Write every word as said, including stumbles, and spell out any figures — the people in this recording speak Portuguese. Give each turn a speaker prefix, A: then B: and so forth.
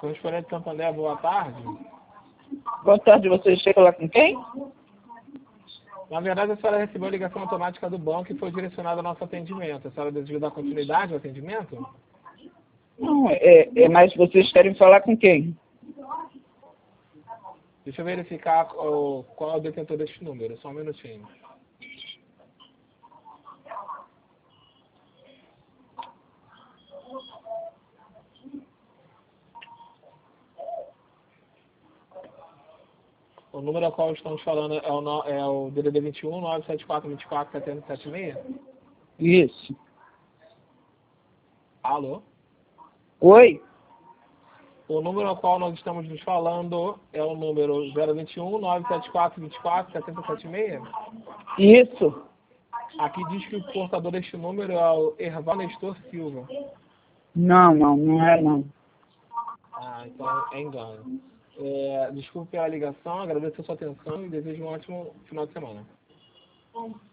A: Correspondente Santander, boa tarde.
B: Boa tarde, você chega lá com quem?
A: Na verdade, a senhora recebeu a ligação automática do banco e foi direcionada ao nosso atendimento. A senhora deseja dar continuidade ao atendimento?
B: Não, é, é, mas vocês querem falar com quem?
A: Deixa eu verificar qual, qual é o detentor deste número, só um minutinho. O número ao qual estamos falando é o, no, é o D D D vinte e um, nove sete quatro, vinte e quatro, setenta e sete seis?
B: Isso.
A: Alô?
B: Oi?
A: O número ao qual nós estamos nos falando é o número zero vinte e um, nove sete quatro, vinte e quatro, setenta e sete seis?
B: Isso.
A: Aqui diz que o portador deste número é o Erval Nestor Silva.
B: Não, não, não é não.
A: Ah, então é engano. É, desculpe pela ligação, agradeço a sua atenção e desejo um ótimo final de semana.